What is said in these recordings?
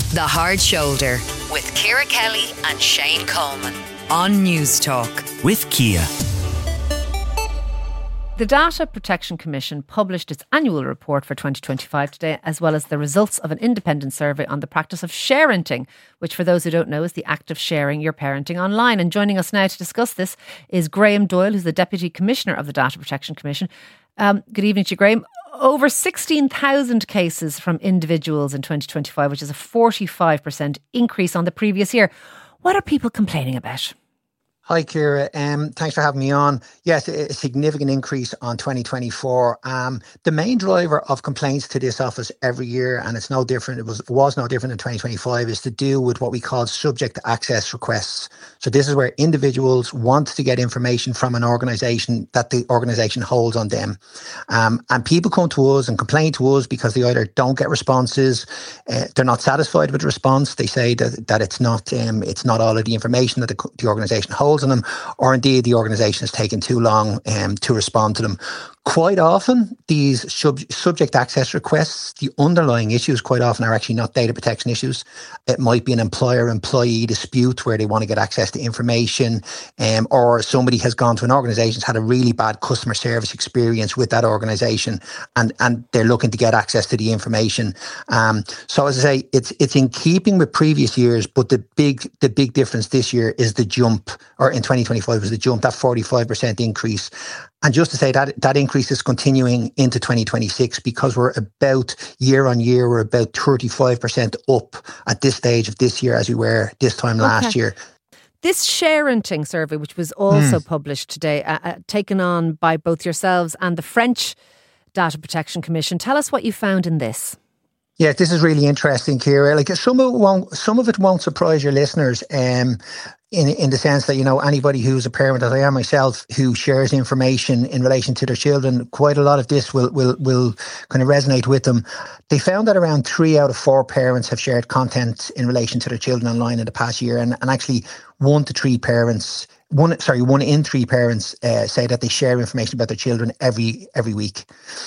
The Hard Shoulder with Ciara Kelly and Shane Coleman on News Talk. With Kia. The Data Protection Commission published its annual report for 2025 today, as well as the results of an independent survey on the practice of sharenting, which, for those who don't know, is the act of sharing your parenting online. And joining us now to discuss this is Graham Doyle, who's the Deputy Commissioner of the Data Protection Commission. Good evening to you, Graham. Over 16,000 cases from individuals in 2025, which is a 45% increase on the previous year. What are people complaining about? Hi, Ciara. Thanks for having me on. Yes, a significant increase on 2024. The main driver of complaints to this office every year, and it's no different, it was no different in 2025, is to do with what we call subject access requests. So this is where individuals want to get information from an organisation that the organisation holds on them. And people come to us and complain to us because they either don't get responses, they're not satisfied with the response. They say that it's not all of the information that the organisation holds on them, or indeed the organisation has taken too long to respond to them. Quite often, these subject access requests, the underlying issues quite often are actually not data protection issues. It might be an employer-employee dispute where they want to get access to information, or somebody has gone to an organisation, has had a really bad customer service experience with that organisation, and they're looking to get access to the information. So as I say, it's in keeping with previous years, but the big difference this year is the jump, or in 2025 was the jump, that 45% increase. And just to say that increase is continuing into 2026, because we're about year on year, we're about 35% up at this stage of this year as we were this time last year. This sharenting survey, which was also published today, taken on by both yourselves and the French Data Protection Commission. Tell us what you found in this. Yeah, this is really interesting, Ciara. Like some of it won't surprise your listeners. In the sense that, you know, anybody who's a parent, as I am myself, who shares information in relation to their children, quite a lot of this will kind of resonate with them. They found that around 3 out of 4 parents have shared content in relation to their children online in the past year, and actually 1 in 3 parents say that they share information about their children every week.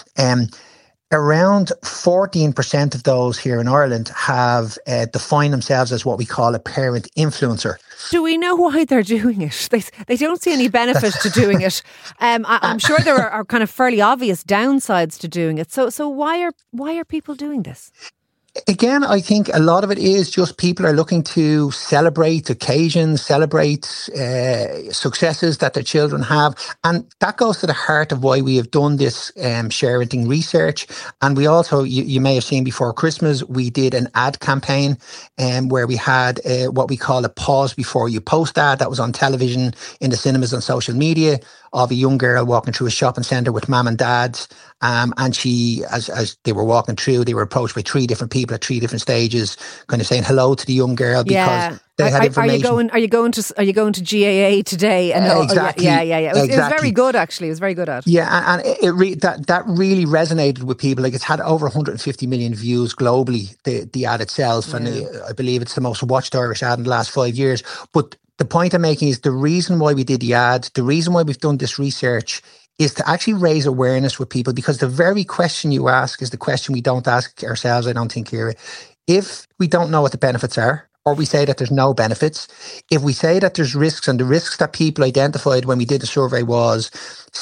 Around 14% of those here in Ireland have defined themselves as what we call a parent influencer. Do we know why they're doing it? They don't see any benefit to doing it. I'm sure there are kind of fairly obvious downsides to doing it. So why are people doing this? Again, I think a lot of it is just people are looking to celebrate occasions, celebrate successes that their children have. And that goes to the heart of why we have done this sharenting research. And we also, you may have seen before Christmas, we did an ad campaign where we had what we call a pause before you post ad. That was on television, in the cinemas, on social media, of a young girl walking through a shopping centre with mum and dad. And she, as they were walking through, they were approached by 3 different people at 3 different stages, kind of saying hello to the young girl because they had information. Are you going to GAA today? Exactly. Yeah. It was very good, actually. It was very good ad. Yeah, and that really resonated with people. Like, it's had over 150 million views globally, the ad itself, and I believe it's the most watched Irish ad in the last 5 years. But the point I'm making is the reason why we did the ad, the reason why we've done this research, is to actually raise awareness with people, because the very question you ask is the question we don't ask ourselves, I don't think, Ciara. If we don't know what the benefits are, or we say that there's no benefits, if we say that there's risks, and the risks that people identified when we did the survey was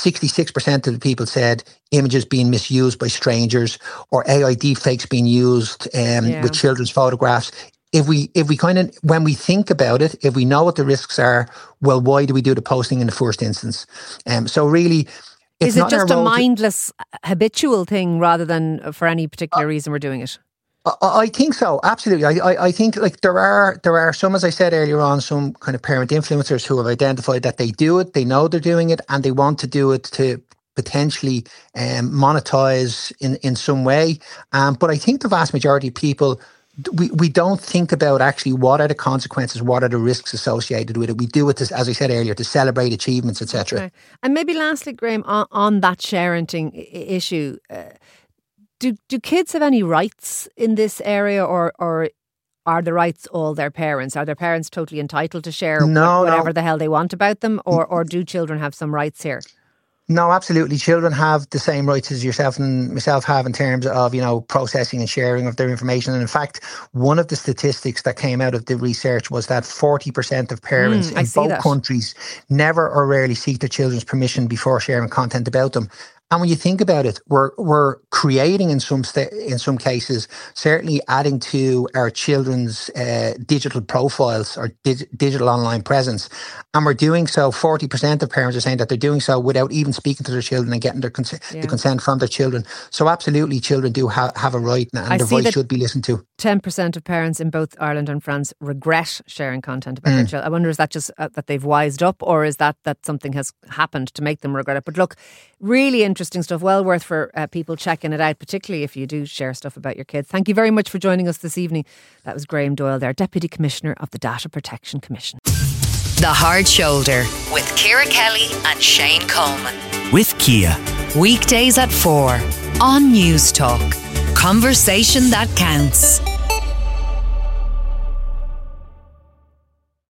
66% of the people said images being misused by strangers, or AI deepfakes being used with children's photographs. If we kind of, when we think about it, if we know what the risks are, well, why do we do the posting in the first instance? So really, it's is it just a mindless, habitual thing rather than for any particular reason we're doing it? I think so, absolutely. I think, like, there are some, as I said earlier on, some kind of parent influencers who have identified that they do it, they know they're doing it, and they want to do it to potentially monetize in some way. But I think the vast majority of people, we don't think about actually what are the consequences, what are the risks associated with it. We do it, as I said earlier, to celebrate achievements, etc. Okay. And maybe lastly, Graham, on that sharenting issue, do kids have any rights in this area, or are the rights all their parents? Are their parents totally entitled to share whatever the hell they want about them, or do children have some rights here? No, absolutely. Children have the same rights as yourself and myself have in terms of, processing and sharing of their information. And in fact, one of the statistics that came out of the research was that 40% of parents in both countries never or rarely seek their children's permission before sharing content about them. And when you think about it, we're creating in some cases, certainly adding to our children's digital profiles or digital online presence. And we're doing so, 40% of parents are saying that they're doing so without even speaking to their children and getting their the consent from their children. So absolutely, children do have a right, and their voice should be listened to. 10% of parents in both Ireland and France regret sharing content about their children. I wonder, is that just that they've wised up, or is that something has happened to make them regret it? But look, really interesting stuff. Well worth for people checking it out, particularly if you do share stuff about your kids. Thank you very much for joining us this evening. That was Graham Doyle there, Deputy Commissioner of the Data Protection Commission. The Hard Shoulder with Ciara Kelly and Shane Coleman. With Kia. Weekdays at 4 on News Talk. Conversation that counts.